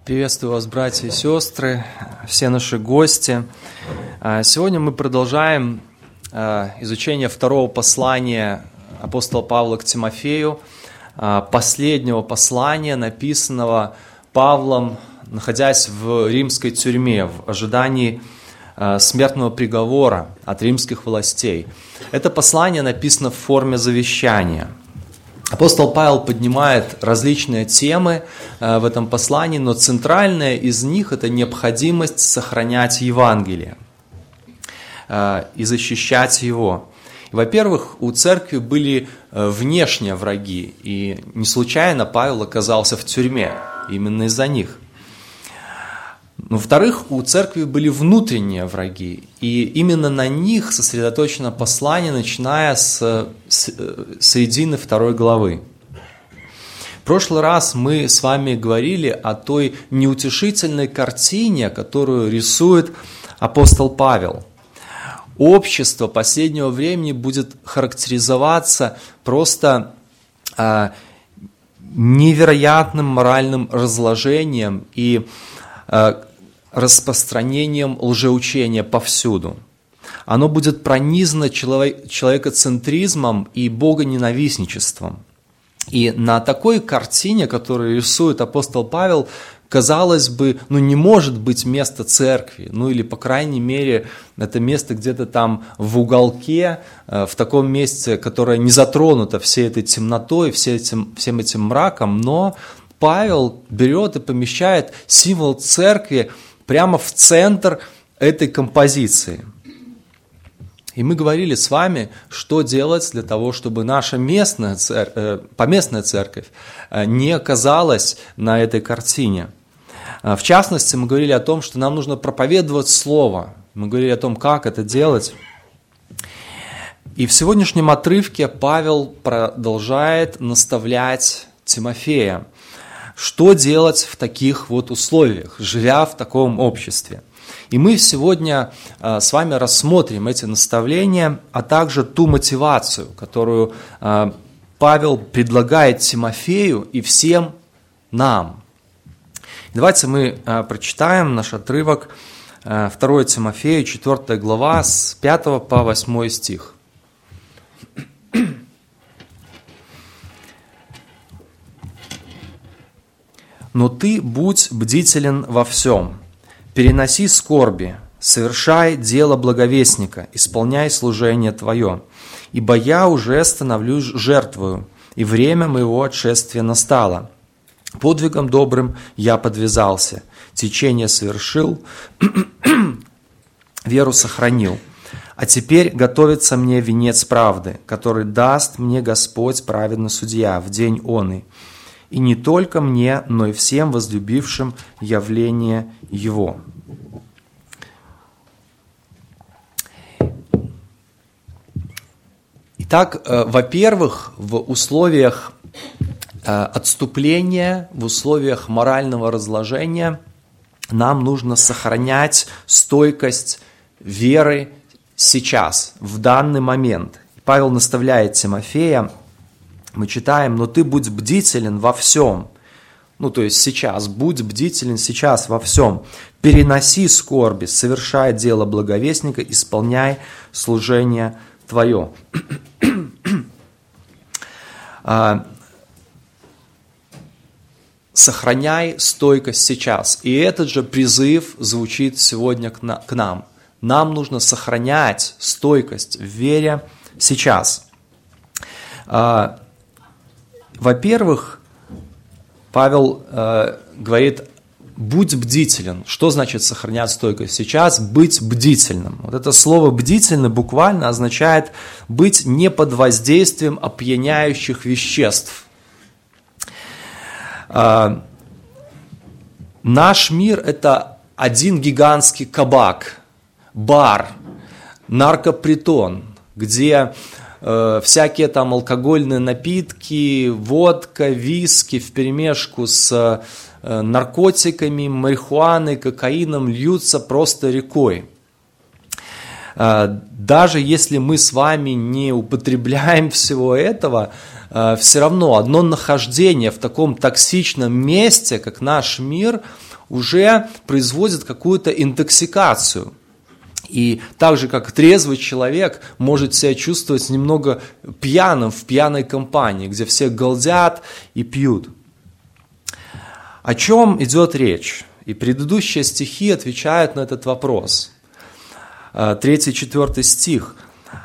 Приветствую вас, братья и сестры, все наши гости. Сегодня мы продолжаем изучение второго послания апостола Павла к Тимофею, последнего послания, написанного Павлом, находясь в римской тюрьме, в ожидании смертного приговора от римских властей. Это послание написано в форме завещания. Апостол Павел поднимает различные темы в этом послании, но центральная из них – это необходимость сохранять Евангелие и защищать его. Во-первых, у церкви были внешние враги, и не случайно Павел оказался в тюрьме именно из-за них. Во-вторых, у церкви были внутренние враги, и именно на них сосредоточено послание, начиная с середины 2 главы. В прошлый раз мы с вами говорили о той неутешительной картине, которую рисует апостол Павел. Общество последнего времени будет характеризоваться просто невероятным моральным разложением и распространением лжеучения повсюду. Оно будет пронизано человекоцентризмом и богоненавистничеством. И на такой картине, которую рисует апостол Павел, казалось бы, не может быть места церкви, или, по крайней мере, это место где-то там в уголке, в таком месте, которое не затронуто всей этой темнотой, всем этим мраком, но Павел берет и помещает символ церкви прямо в центр этой композиции. И мы говорили с вами, что делать для того, чтобы наша поместная церковь не оказалась на этой картине. В частности, мы говорили о том, что нам нужно проповедовать Слово. Мы говорили о том, как это делать. И в сегодняшнем отрывке Павел продолжает наставлять Тимофея, что делать в таких вот условиях, живя в таком обществе. И мы сегодня с вами рассмотрим эти наставления, а также ту мотивацию, которую Павел предлагает Тимофею и всем нам. Давайте мы прочитаем наш отрывок 2 Тимофею, 4 глава, с 5 по 8 стих. «Но ты будь бдителен во всем, переноси скорби, совершай дело благовестника, исполняй служение твое, ибо я уже становлюсь жертвою, и время моего отшествия настало. Подвигом добрым я подвязался, течение совершил, веру сохранил. А теперь готовится мне венец правды, который даст мне Господь праведный судья в день оный. И не только мне, но и всем возлюбившим явление Его». Итак, во-первых, в условиях отступления, в условиях морального разложения нам нужно сохранять стойкость веры сейчас, в данный момент. Павел наставляет Тимофея, мы читаем: «Но ты будь бдителен во всем». То есть сейчас, будь бдителен сейчас во всем. «Переноси скорби, совершай дело благовестника, исполняй служение твое». Сохраняй стойкость сейчас. И этот же призыв звучит сегодня к нам. Нам нужно сохранять стойкость в вере сейчас. Во-первых, Павел говорит: будь бдителен. Что значит сохранять стойкость сейчас? Быть бдительным. Вот это слово «бдительный» буквально означает быть не под воздействием опьяняющих веществ. Наш мир – это один гигантский кабак, бар, наркопритон, где всякие там алкогольные напитки, водка, виски вперемешку с наркотиками, марихуаной, кокаином льются просто рекой. Даже если мы с вами не употребляем всего этого, все равно одно нахождение в таком токсичном месте, как наш мир, уже производит какую-то интоксикацию. И так же, как трезвый человек может себя чувствовать немного пьяным в пьяной компании, где все галдят и пьют. О чем идет речь? И предыдущие стихи отвечают на этот вопрос. 3-4 стих.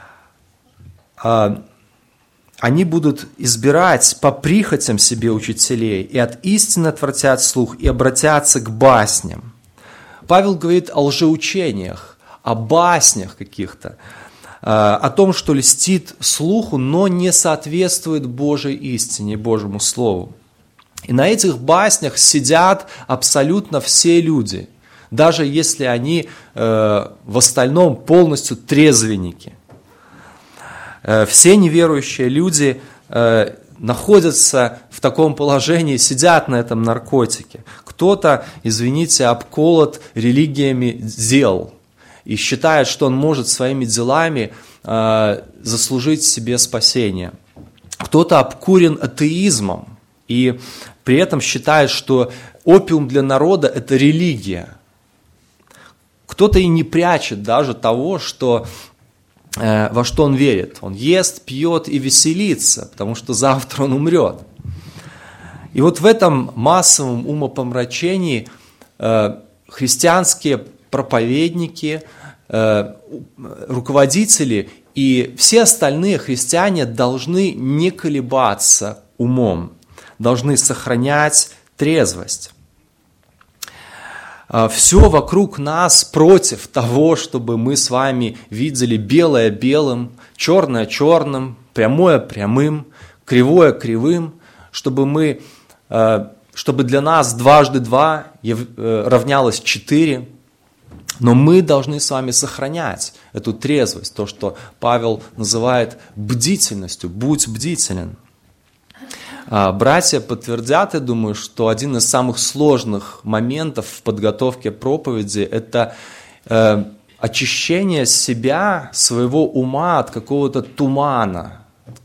Они будут избирать по прихотям себе учителей, и от истины отвратят слух, и обратятся к басням. Павел говорит о лжеучениях, о баснях каких-то, о том, что льстит слуху, но не соответствует Божьей истине, Божьему Слову. И на этих баснях сидят абсолютно все люди, даже если они в остальном полностью трезвенники. Все неверующие люди находятся в таком положении, сидят на этом наркотике. Кто-то, извините, обколот религиями дел и считает, что он может своими делами заслужить себе спасение. Кто-то обкурен атеизмом и при этом считает, что опиум для народа – это религия. Кто-то и не прячет даже того, во что он верит. Он ест, пьет и веселится, потому что завтра он умрет. И вот в этом массовом умопомрачении христианские проповедники, руководители и все остальные христиане должны не колебаться умом, должны сохранять трезвость. Все вокруг нас против того, чтобы мы с вами видели белое белым, черное черным, прямое прямым, кривое кривым, чтобы для нас 2 × 2 равнялось 4. Но мы должны с вами сохранять эту трезвость, то, что Павел называет бдительностью. Будь бдителен. Братья подтвердят, я думаю, что один из самых сложных моментов в подготовке проповеди – это очищение себя, своего ума от какого-то тумана,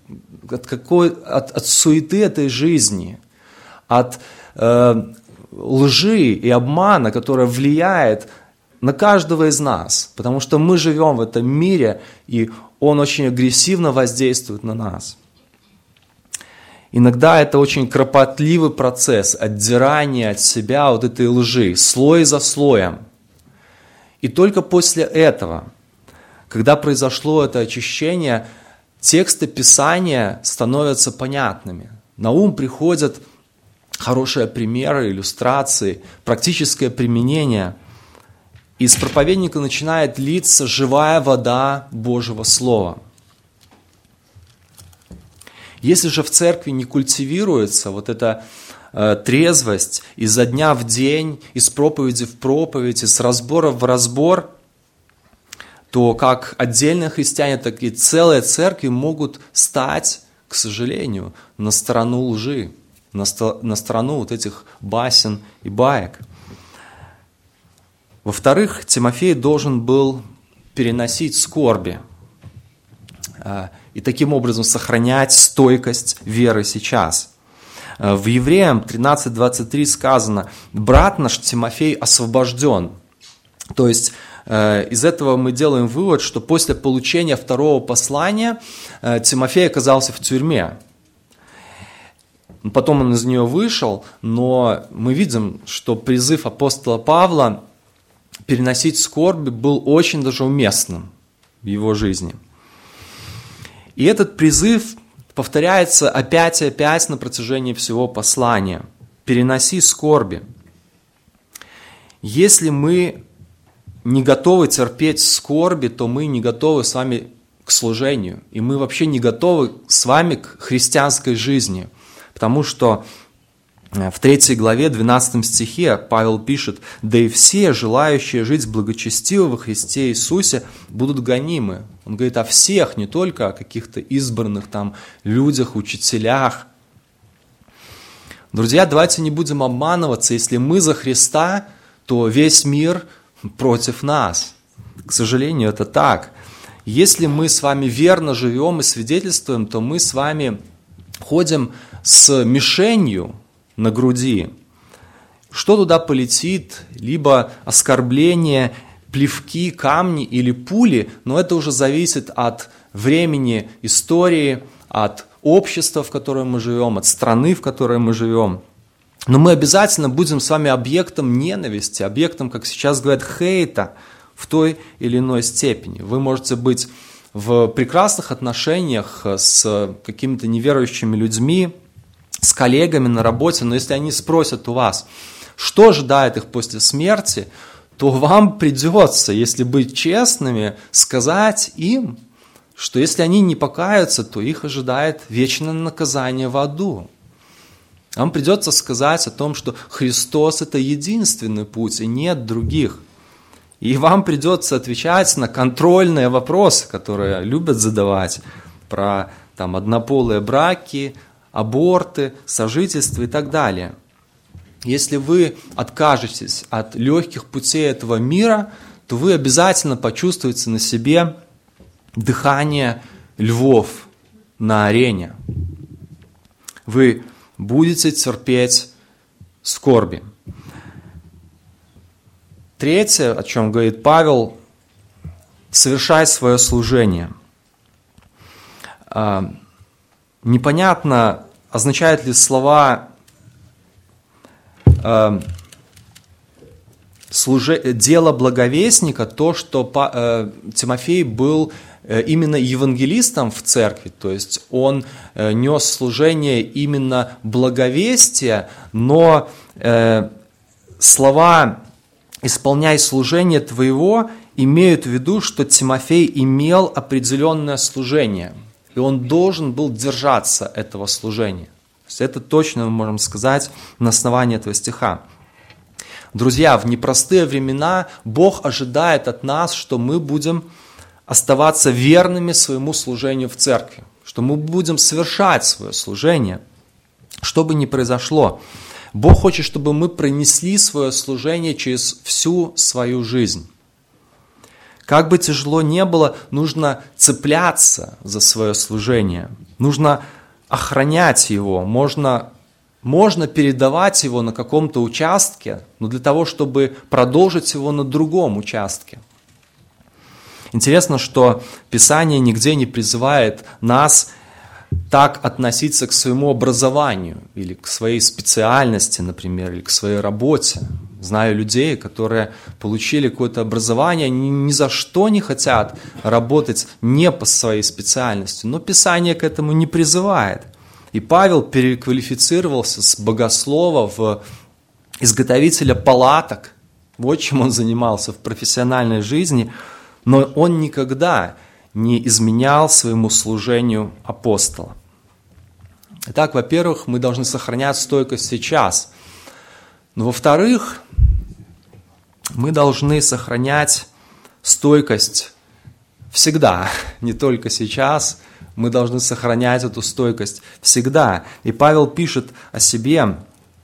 от суеты этой жизни, от лжи и обмана, которая влияет на каждого из нас, потому что мы живем в этом мире, и он очень агрессивно воздействует на нас. Иногда это очень кропотливый процесс отдирания от себя вот этой лжи, слой за слоем. И только после этого, когда произошло это очищение, тексты Писания становятся понятными. На ум приходят хорошие примеры, иллюстрации, практическое применение. Из проповедника начинает литься живая вода Божьего Слова. Если же в церкви не культивируется вот эта трезвость изо дня в день, из проповеди в проповедь, из разбора в разбор, то как отдельные христиане, так и целые церкви могут стать, к сожалению, на сторону лжи, на сторону вот этих басен и баек. Во-вторых, Тимофей должен был переносить скорби и таким образом сохранять стойкость веры сейчас. В Евреям 13:23 сказано: «Брат наш Тимофей освобожден». То есть из этого мы делаем вывод, что после получения второго послания Тимофей оказался в тюрьме. Потом он из нее вышел, но мы видим, что призыв апостола Павла переносить скорби был очень даже уместным в его жизни. И этот призыв повторяется опять и опять на протяжении всего послания. Переноси скорби. Если мы не готовы терпеть скорби, то мы не готовы с вами к служению. И мы вообще не готовы с вами к христианской жизни. Потому что в 3 главе, 12 стихе Павел пишет: «Да и все, желающие жить благочестиво во Христе Иисусе, будут гонимы». Он говорит о всех, не только о каких-то избранных там людях, учителях. Друзья, давайте не будем обманываться. Если мы за Христа, то весь мир против нас. К сожалению, это так. Если мы с вами верно живем и свидетельствуем, то мы с вами ходим с мишенью на груди. что туда полетит, либо оскорбление, плевки, камни или пули, но это уже зависит от времени истории, от общества, в котором мы живем, от страны, в которой мы живем. Но мы обязательно будем с вами объектом ненависти, объектом, как сейчас говорят, хейта в той или иной степени. Вы можете быть в прекрасных отношениях с какими-то неверующими людьми, с коллегами на работе, но если они спросят у вас, что ожидает их после смерти, то вам придется, если быть честными, сказать им, что если они не покаются, то их ожидает вечное наказание в аду. Вам придется сказать о том, что Христос – это единственный путь, и нет других. И вам придется отвечать на контрольные вопросы, которые любят задавать, про однополые браки, аборты, сожительство и так далее. Если вы откажетесь от легких путей этого мира, то вы обязательно почувствуете на себе дыхание львов на арене. Вы будете терпеть скорби. Третье, о чем говорит Павел, совершай свое служение. Непонятно, означают ли слова дело благовестника то, что Тимофей был именно евангелистом в церкви, то есть он нес служение именно благовестия, но слова «исполняй служение твоего» имеют в виду, что Тимофей имел определенное служение, и он должен был держаться этого служения. То есть это точно мы можем сказать на основании этого стиха. Друзья, в непростые времена Бог ожидает от нас, что мы будем оставаться верными своему служению в церкви, что мы будем совершать свое служение, что бы ни произошло. Бог хочет, чтобы мы пронесли свое служение через всю свою жизнь. Как бы тяжело ни было, нужно цепляться за свое служение, нужно охранять его, можно передавать его на каком-то участке, но для того, чтобы продолжить его на другом участке. Интересно, что Писание нигде не призывает нас так относиться к своему образованию или к своей специальности, например, или к своей работе. Знаю людей, которые получили какое-то образование, они ни за что не хотят работать не по своей специальности, но Писание к этому не призывает. И Павел переквалифицировался с богослова в изготовителя палаток. Вот чем он занимался в профессиональной жизни, но он никогда не изменял своему служению апостола. Итак, во-первых, мы должны сохранять стойкость сейчас. Но во-вторых, мы должны сохранять стойкость всегда, не только сейчас. Мы должны сохранять эту стойкость всегда. И Павел пишет о себе: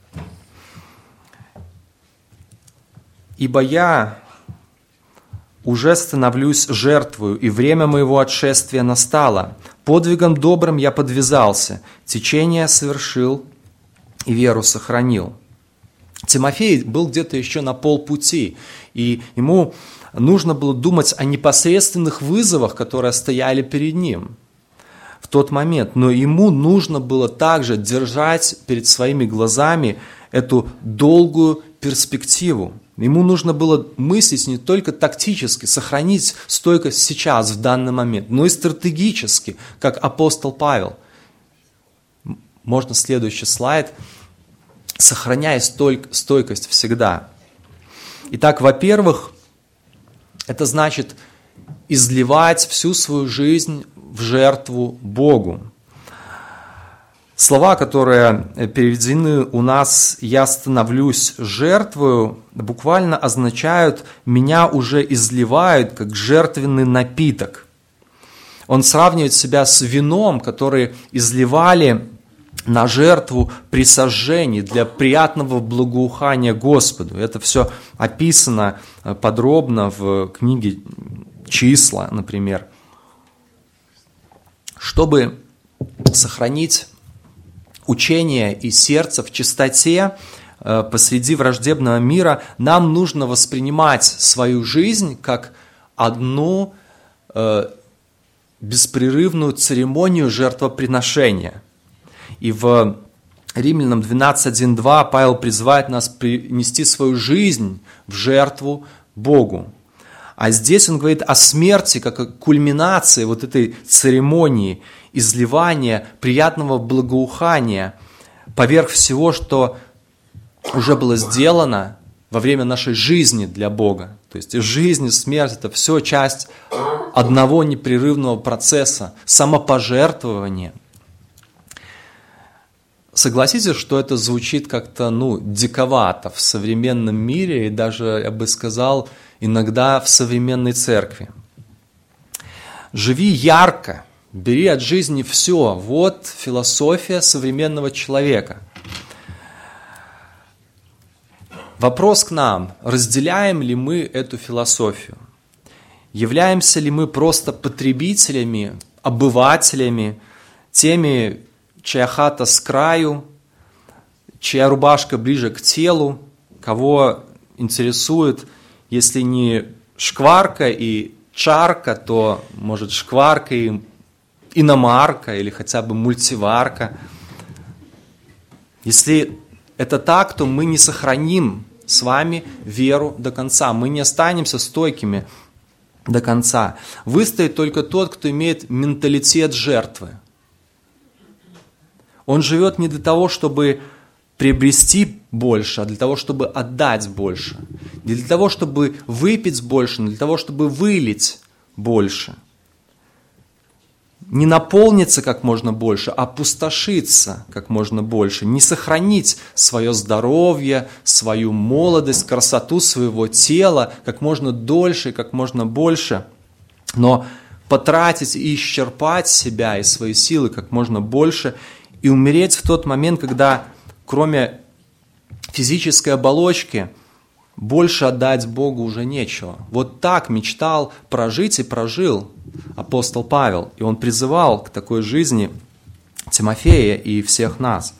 «Ибо я уже становлюсь жертвою, и время моего отшествия настало. Подвигом добрым я подвязался, течение совершил и веру сохранил». Тимофей был где-то еще на полпути, и ему нужно было думать о непосредственных вызовах, которые стояли перед ним в тот момент. Но ему нужно было также держать перед своими глазами эту долгую перспективу. Ему нужно было мыслить не только тактически, сохранить стойкость сейчас, в данный момент, но и стратегически, как апостол Павел. Можно следующий слайд. Сохраняя стойкость всегда. Итак, во-первых, это значит изливать всю свою жизнь в жертву Богу. Слова, которые переведены у нас «я становлюсь жертвою», буквально означают «меня уже изливают как жертвенный напиток». Он сравнивает себя с вином, который изливали на жертву при сожжении для приятного благоухания Господу. Это все описано подробно в книге «Числа», например. Чтобы сохранить учение и сердце в чистоте, посреди враждебного мира, нам нужно воспринимать свою жизнь как одну беспрерывную церемонию жертвоприношения. И в Римлянам 12:1-2 Павел призывает нас принести свою жизнь в жертву Богу. А здесь он говорит о смерти как о кульминации вот этой церемонии изливания приятного благоухания поверх всего, что уже было сделано во время нашей жизни для Бога. То есть жизнь и смерть – это все часть одного непрерывного процесса самопожертвования. Согласитесь, что это звучит как-то диковато в современном мире и даже, я бы сказал, иногда в современной церкви. Живи ярко, бери от жизни все. Вот философия современного человека. Вопрос к нам: разделяем ли мы эту философию? Являемся ли мы просто потребителями, обывателями, теми, чья хата с краю, чья рубашка ближе к телу, кого интересует, если не шкварка и чарка, то, может, шкварка и иномарка или хотя бы мультиварка. Если это так, то мы не сохраним с вами веру до конца, мы не останемся стойкими до конца. Выстоит только тот, кто имеет менталитет жертвы. Он живет не для того, чтобы приобрести больше, а для того, чтобы отдать больше. Не для того, чтобы выпить больше, но для того, чтобы вылить больше. Не наполниться как можно больше, а опустошиться как можно больше. Не сохранить свое здоровье, свою молодость, красоту своего тела как можно дольше и как можно больше, но потратить и исчерпать себя и свои силы как можно больше и умереть в тот момент, когда кроме физической оболочки больше отдать Богу уже нечего. Вот так мечтал прожить и прожил апостол Павел. И он призывал к такой жизни Тимофея и всех нас.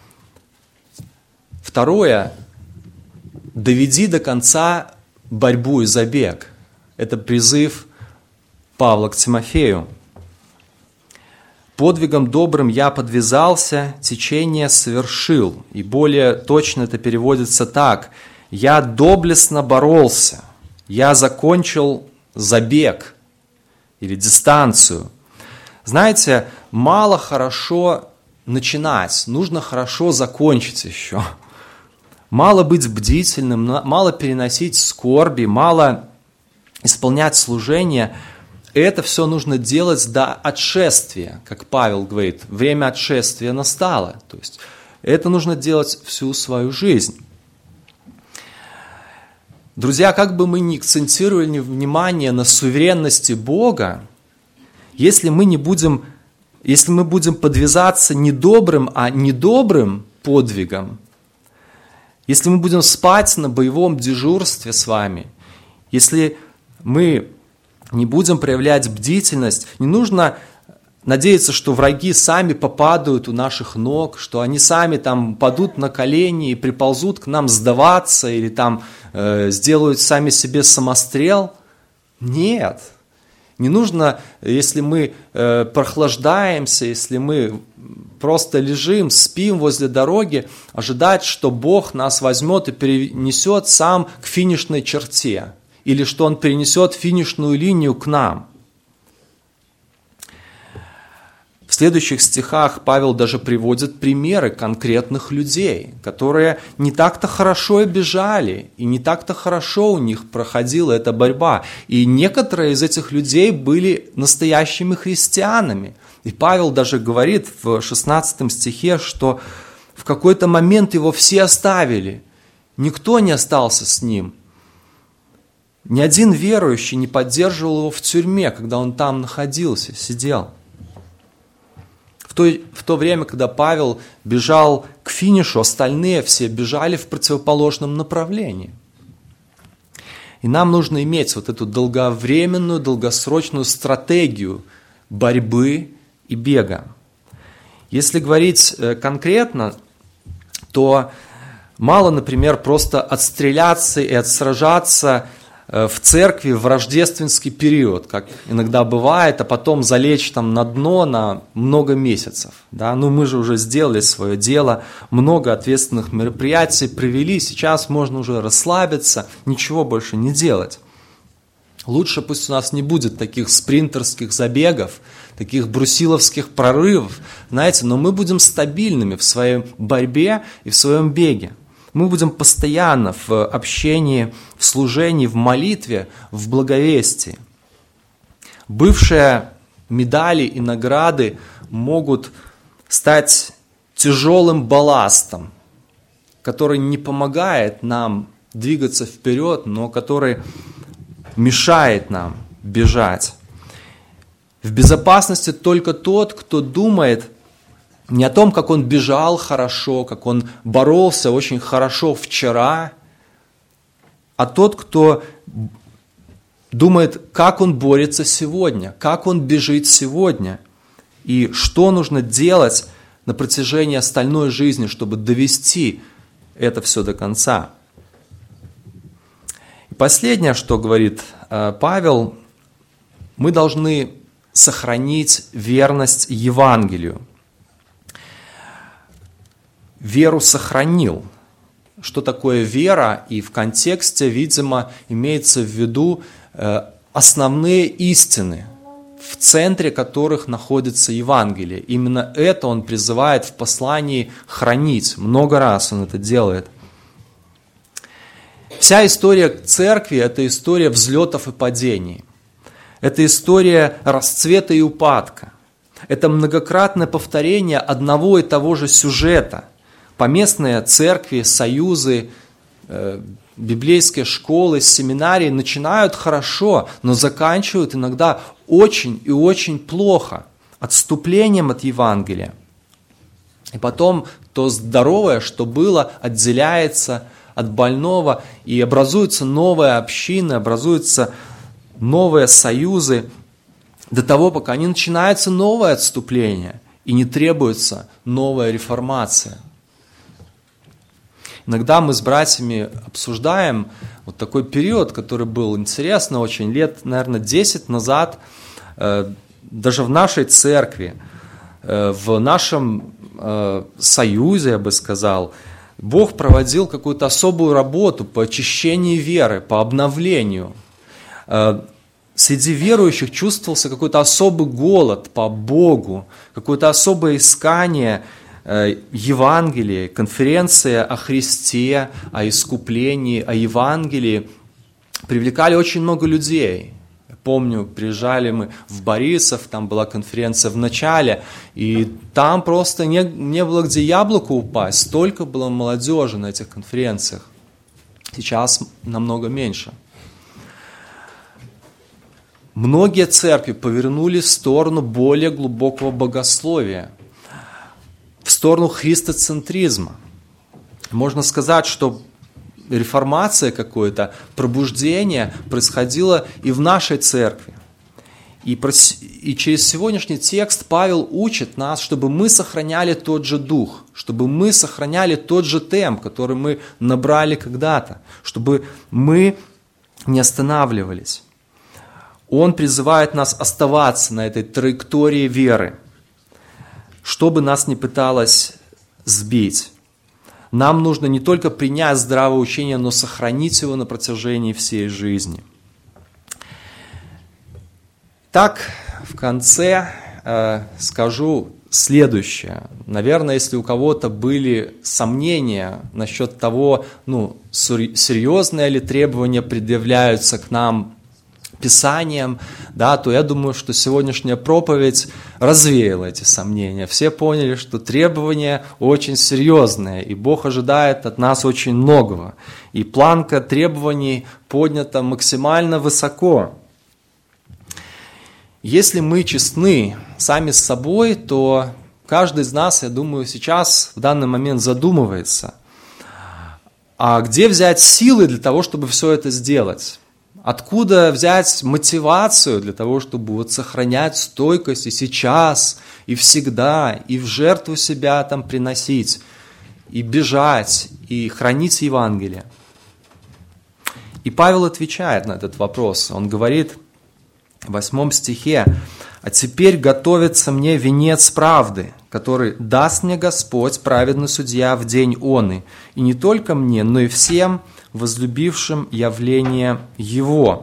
Второе. Доведи до конца борьбу и забег. Это призыв Павла к Тимофею. Подвигом добрым я подвязался, течение совершил. И более точно это переводится так. Я доблестно боролся, я закончил забег или дистанцию. Знаете, мало хорошо начинать, нужно хорошо закончить еще. Мало быть бдительным, мало переносить скорби, мало исполнять служение. Это все нужно делать до отшествия, как Павел говорит. Время отшествия настало. То есть это нужно делать всю свою жизнь. Друзья, как бы мы ни акцентировали внимание на суверенности Бога, если мы будем подвязаться не добрым, а недобрым подвигом, если мы будем спать на боевом дежурстве с вами, если мы не будем проявлять бдительность, не нужно надеяться, что враги сами попадают у наших ног, что они сами там падут на колени и приползут к нам сдаваться или там сделают сами себе самострел. Нет. Не нужно, если мы прохлаждаемся, если мы просто лежим, спим возле дороги, ожидать, что Бог нас возьмет и перенесет сам к финишной черте. Или что Он перенесет финишную линию к нам. В следующих стихах Павел даже приводит примеры конкретных людей, которые не так-то хорошо и бежали, и не так-то хорошо у них проходила эта борьба. И некоторые из этих людей были настоящими христианами. И Павел даже говорит в 16 стихе, что в какой-то момент его все оставили, никто не остался с ним. Ни один верующий не поддерживал его в тюрьме, когда он там находился, сидел. В то время, когда Павел бежал к финишу, остальные все бежали в противоположном направлении. И нам нужно иметь вот эту долговременную, долгосрочную стратегию борьбы и бега. Если говорить конкретно, то Мало, например, просто отстреляться и отсражаться в церкви в рождественский период, как иногда бывает, а потом залечь там на дно на много месяцев. Да? Ну, мы же уже сделали свое дело, много ответственных мероприятий провели, сейчас можно уже расслабиться, ничего больше не делать. Лучше пусть у нас не будет таких спринтерских забегов, таких брусиловских прорывов, знаете, но мы будем стабильными в своей борьбе и в своем беге. Мы будем постоянно в общении, в служении, в молитве, в благовестии. Бывшие медали и награды могут стать тяжелым балластом, который не помогает нам двигаться вперед, но который мешает нам бежать. В безопасности только тот, кто думает не о том, как он бежал хорошо, как он боролся очень хорошо вчера, а тот, кто думает, как он борется сегодня, как он бежит сегодня, и что нужно делать на протяжении остальной жизни, чтобы довести это все до конца. И последнее, что говорит Павел, мы должны сохранить верность Евангелию. Веру сохранил. Что такое вера? И в контексте, видимо, имеется в виду основные истины, в центре которых находится Евангелие. Именно это он призывает в послании хранить. Много раз он это делает. Вся история церкви – это история взлетов и падений. Это история расцвета и упадка. Это многократное повторение одного и того же сюжета. Поместные церкви, союзы, библейские школы, семинарии начинают хорошо, но заканчивают иногда очень и очень плохо, отступлением от Евангелия. И потом то здоровое, что было, отделяется от больного, и образуются новые общины, образуются новые союзы, до того, пока не начинается новое отступление, и не требуется новая реформация. Иногда мы с братьями обсуждаем вот такой период, который был интересно очень, лет, наверное, 10 назад, даже в нашей церкви, в нашем союзе, я бы сказал, Бог проводил какую-то особую работу по очищению веры, по обновлению. Среди верующих чувствовался какой-то особый голод по Богу, какое-то особое искание Евангелия, конференция о Христе, о искуплении, о Евангелии привлекали очень много людей. Я помню, приезжали мы в Борисов, там была конференция в начале, и там просто не было где яблоку упасть, столько было молодежи на этих конференциях. Сейчас намного меньше. Многие церкви повернули в сторону более глубокого богословия, в сторону христоцентризма. Можно сказать, что реформация какое-то, пробуждение происходило и в нашей церкви. И через сегодняшний текст Павел учит нас, чтобы мы сохраняли тот же дух, чтобы мы сохраняли тот же темп, который мы набрали когда-то, чтобы мы не останавливались. Он призывает нас оставаться на этой траектории веры, чтобы нас не пыталось сбить. Нам нужно не только принять здравое учение, но сохранить его на протяжении всей жизни. Так, в конце скажу следующее. Наверное, если у кого-то были сомнения насчет того, серьезные ли требования предъявляются к нам Писанием, да, то я думаю, что сегодняшняя проповедь развеяла эти сомнения. Все поняли, что требования очень серьезные, и Бог ожидает от нас очень многого. И планка требований поднята максимально высоко. Если мы честны сами с собой, то каждый из нас, я думаю, сейчас в данный момент задумывается, а где взять силы для того, чтобы все это сделать? Откуда взять мотивацию для того, чтобы сохранять стойкость и сейчас, и всегда, и в жертву себя приносить? и бежать, и хранить Евангелие? И Павел отвечает на этот вопрос. Он говорит в 8 стихе: «А теперь готовится мне венец правды, который даст мне Господь, праведный судья, в день оны, и не только мне, но и всем возлюбившим явление Его».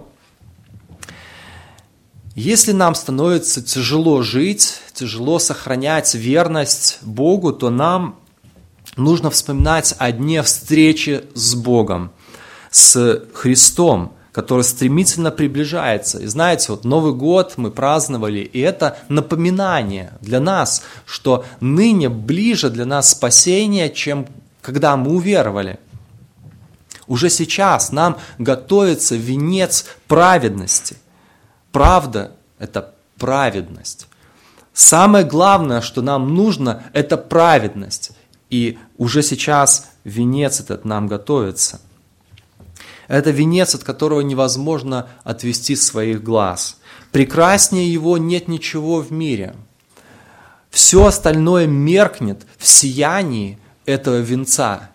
Если нам становится тяжело жить, тяжело сохранять верность Богу, то нам нужно вспоминать о дне встречи с Богом, с Христом, который стремительно приближается. И знаете, вот Новый год мы праздновали, и это напоминание для нас, что ныне ближе для нас спасение, чем когда мы уверовали. Уже сейчас нам готовится венец праведности. Правда – это праведность. Самое главное, что нам нужно, это праведность. И уже сейчас венец этот нам готовится. Это венец, от которого невозможно отвести своих глаз. Прекраснее его нет ничего в мире. Все остальное меркнет в сиянии этого венца.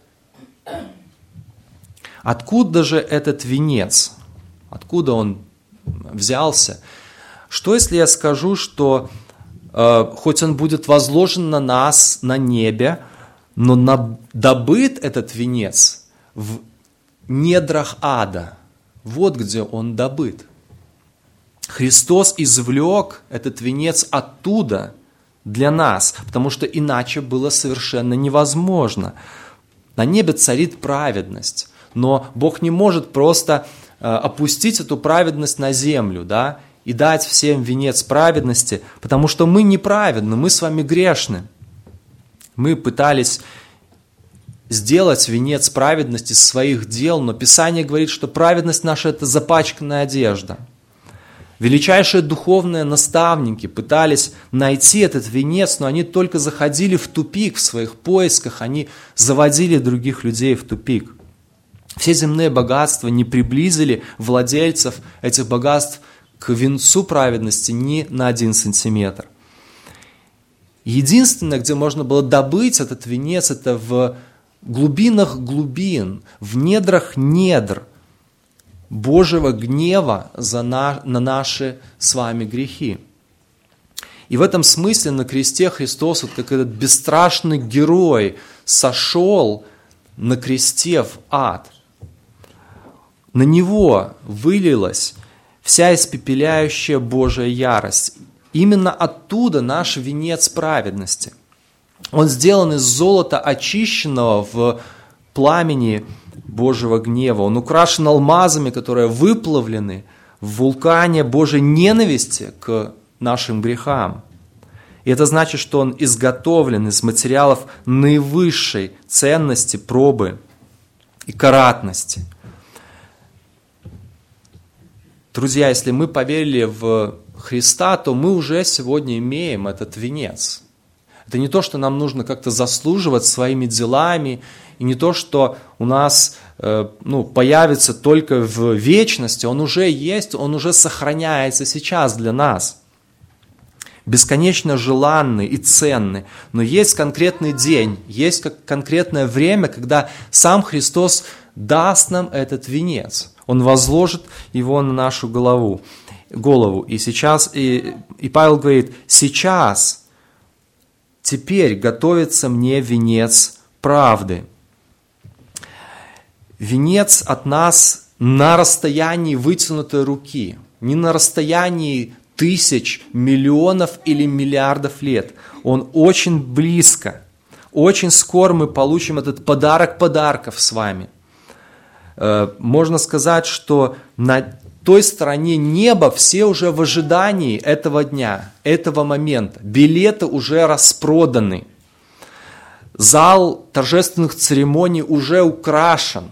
Откуда же этот венец? Откуда он взялся? Что если я скажу, что хоть он будет возложен на нас на небе, но добыт этот венец в недрах ада? Вот где он добыт. Христос извлек этот венец оттуда для нас, потому что иначе было совершенно невозможно. На небе царит праведность, но Бог не может просто опустить эту праведность на землю, да, и дать всем венец праведности, потому что мы неправедны, мы с вами грешны. Мы пытались сделать венец праведности из своих дел, но Писание говорит, что праведность наша – это запачканная одежда. Величайшие духовные наставники пытались найти этот венец, но они только заходили в тупик в своих поисках, они заводили других людей в тупик. Все земные богатства не приблизили владельцев этих богатств к венцу праведности ни на 1 сантиметр. Единственное, где можно было добыть этот венец, это в глубинах глубин, в недрах недр Божьего гнева на наши с вами грехи. И в этом смысле на кресте Христос, вот как этот бесстрашный герой, сошел на кресте в ад. На Него вылилась вся испепеляющая Божья ярость. Именно оттуда наш венец праведности. Он сделан из золота, очищенного в пламени Божьего гнева. Он украшен алмазами, которые выплавлены в вулкане Божьей ненависти к нашим грехам. И это значит, что он изготовлен из материалов наивысшей ценности, пробы и каратности. Друзья, если мы поверили в Христа, то мы уже сегодня имеем этот венец. Это не то, что нам нужно как-то заслуживать своими делами, и не то, что у нас появится только в вечности. Он уже есть, он уже сохраняется сейчас для нас. Бесконечно желанный и ценный. Но есть конкретный день, есть конкретное время, когда сам Христос даст нам этот венец. Он возложит его на нашу голову. И сейчас, и Павел говорит: сейчас, теперь готовится мне венец правды. Венец от нас на расстоянии вытянутой руки, не на расстоянии тысяч, миллионов или миллиардов лет. Он очень близко. Очень скоро мы получим этот подарок подарков с вами. Можно сказать, что на той стороне неба все уже в ожидании этого дня, этого момента. Билеты уже распроданы. Зал торжественных церемоний уже украшен.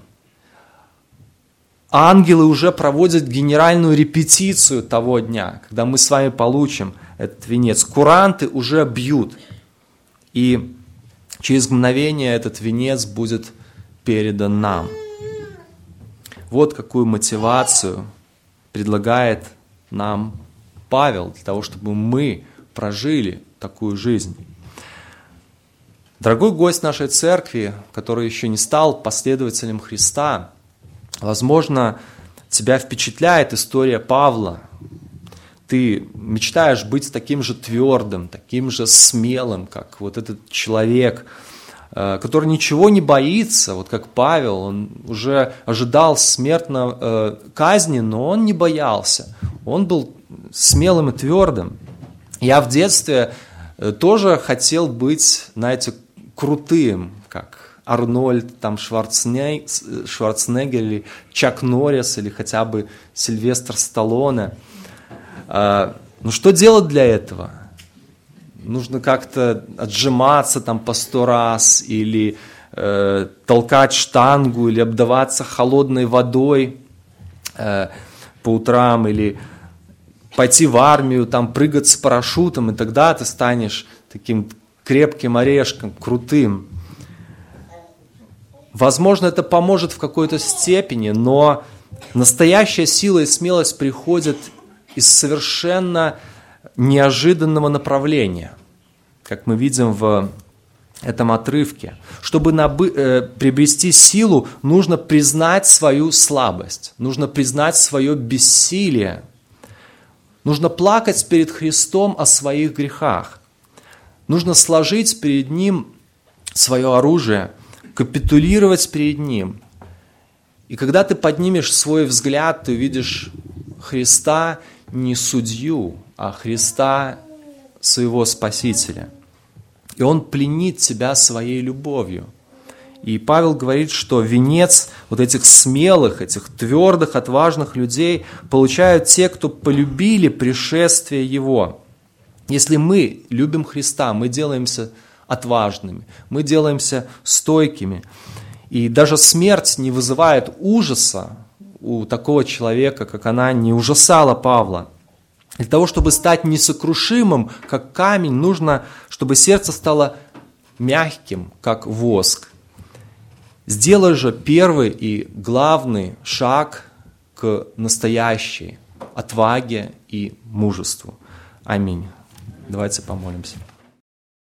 Ангелы уже проводят генеральную репетицию того дня, когда мы с вами получим этот венец. Куранты уже бьют. И через мгновение этот венец будет передан нам. Вот какую мотивацию предлагает нам Павел для того, чтобы мы прожили такую жизнь. Дорогой гость нашей церкви, который еще не стал последователем Христа, возможно, тебя впечатляет история Павла. Ты мечтаешь быть таким же твердым, таким же смелым, как вот этот человек, который ничего не боится, вот как Павел, он уже ожидал смертной казни, но он не боялся, он был смелым и твердым. Я в детстве тоже хотел быть, знаете, крутым, как Арнольд, там Шварценеггер или Чак Норрис, или хотя бы Сильвестр Сталлоне. Ну что делать для этого? Нужно как-то отжиматься там по 100 раз, или толкать штангу, или обдаваться холодной водой по утрам, или пойти в армию, там прыгать с парашютом, и тогда ты станешь таким крепким орешком, крутым. Возможно, это поможет в какой-то степени, но настоящая сила и смелость приходят из совершенно неожиданного направления, как мы видим в этом отрывке. Чтобы приобрести силу, нужно признать свою слабость, нужно признать свое бессилие, нужно плакать перед Христом о своих грехах, нужно сложить перед Ним свое оружие, капитулировать перед Ним. И когда ты поднимешь свой взгляд, ты увидишь Христа не судью, а Христа своего Спасителя. И Он пленит тебя своей любовью. И Павел говорит, что венец вот этих смелых, этих твердых, отважных людей получают те, кто полюбили пришествие Его. Если мы любим Христа, мы делаемся отважными, мы делаемся стойкими. И даже смерть не вызывает ужаса у такого человека, как она не ужасала Павла. Для того, чтобы стать несокрушимым, как камень, нужно, чтобы сердце стало мягким, как воск. Сделай же первый и главный шаг к настоящей отваге и мужеству. Аминь. Давайте помолимся.